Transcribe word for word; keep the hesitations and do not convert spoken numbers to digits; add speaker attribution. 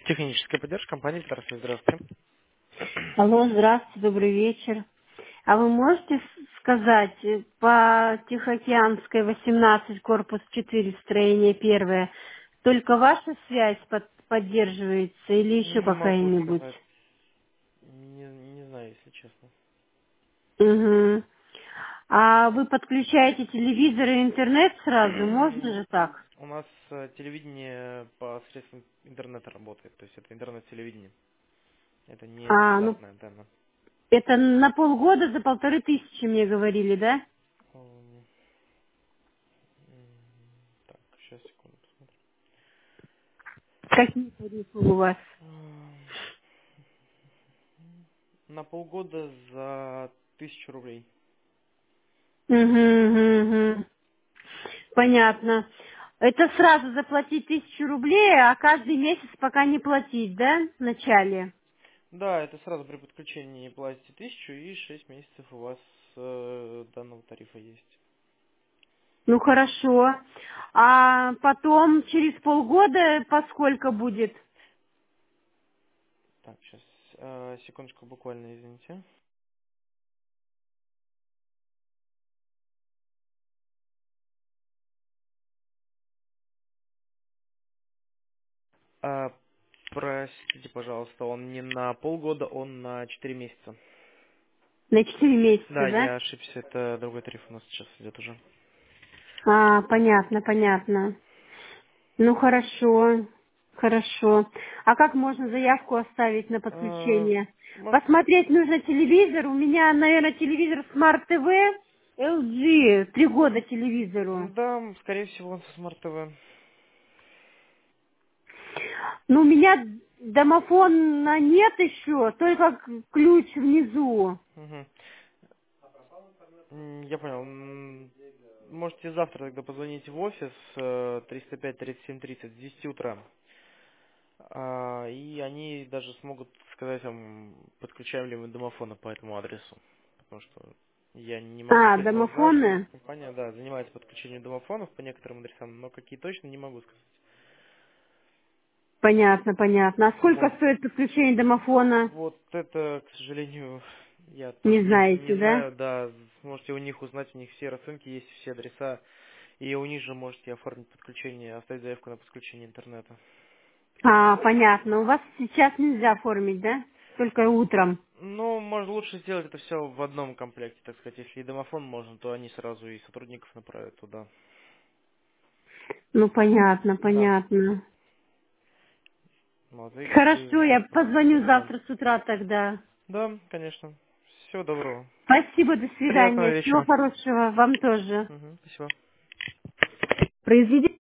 Speaker 1: Техническая поддержка компании «Здравствуйте». Здравствуйте.
Speaker 2: Алло, здравствуйте, добрый вечер. А вы можете с- сказать, э, по Тихоокеанской восемнадцать, корпус четыре, строение первое, только ваша связь под- поддерживается или еще
Speaker 1: Не могу
Speaker 2: какая-нибудь?
Speaker 1: сказать. Не, не знаю, если честно.
Speaker 2: Угу. А вы подключаете телевизор и интернет сразу? Можно же так?
Speaker 1: У нас э, телевидение посредством интернета работает. То есть это интернет-телевидение. Это не
Speaker 2: А, ну,
Speaker 1: стандартная антенна.
Speaker 2: это на полгода за полторы тысячи мне говорили, да?
Speaker 1: М, м, Так, сейчас, секунду, посмотрим.
Speaker 2: Какие тарифы у вас?
Speaker 1: М, На полгода за тысячу рублей.
Speaker 2: Угу, угу, угу. Понятно. Это сразу заплатить тысячу рублей, а каждый месяц пока не платить, да, в начале?
Speaker 1: Да, это сразу при подключении платите тысячу и шесть месяцев у вас э, данного тарифа есть.
Speaker 2: Ну хорошо. А потом через полгода поскольку будет?
Speaker 1: Так, сейчас, секундочку, буквально, извините. А, простите, пожалуйста, он не на полгода, он на четыре месяца.
Speaker 2: На четыре месяца,
Speaker 1: Да,
Speaker 2: да?
Speaker 1: я ошибся, это другой тариф у нас сейчас идет уже.
Speaker 2: А, понятно, понятно. Ну хорошо, хорошо. А как можно заявку оставить на
Speaker 1: А,
Speaker 2: подключение?
Speaker 1: может,
Speaker 2: Посмотреть нужно телевизор. У меня, наверное, телевизор Smart ти ви, эл джи, три года телевизору.
Speaker 1: да, скорее всего, он со Смарт ТВ.
Speaker 2: Ну, у меня домофона нет еще, только к- ключ внизу.
Speaker 1: Мгм. М, Я понял. М, Можете завтра тогда позвонить в офис э, триста пять тридцать семь тридцать с десяти утра. А, И они даже смогут сказать вам, подключаем ли мы домофона по этому адресу. Потому что я не могу
Speaker 2: А,
Speaker 1: сказать, может, наша
Speaker 2: домофоны?
Speaker 1: компания, да, занимается подключением домофонов по некоторым адресам, но какие точно не могу сказать.
Speaker 2: Понятно, понятно. А сколько
Speaker 1: Вот.
Speaker 2: стоит подключение домофона?
Speaker 1: Вот это, к сожалению, я
Speaker 2: Не
Speaker 1: тоже не, не
Speaker 2: знаете, да?
Speaker 1: знаю, да, сможете у них узнать, у них все расценки есть, все адреса, и у них же можете оформить подключение, оставить заявку на подключение интернета.
Speaker 2: А, понятно. У вас сейчас нельзя оформить, да? Только утром.
Speaker 1: Ну, может, лучше сделать это все в одном комплекте, так сказать. Если и домофон можно, то они сразу и сотрудников направят туда.
Speaker 2: Ну, понятно,
Speaker 1: Да.
Speaker 2: понятно.
Speaker 1: Вот, и как бы
Speaker 2: Хорошо, я
Speaker 1: без
Speaker 2: позвоню
Speaker 1: проблем.
Speaker 2: завтра с утра тогда.
Speaker 1: Да, конечно. Всего доброго.
Speaker 2: Спасибо, до
Speaker 1: Приятного
Speaker 2: свидания. Всего
Speaker 1: вечера.
Speaker 2: хорошего вам тоже.
Speaker 1: Мгм, спасибо.
Speaker 2: Произведите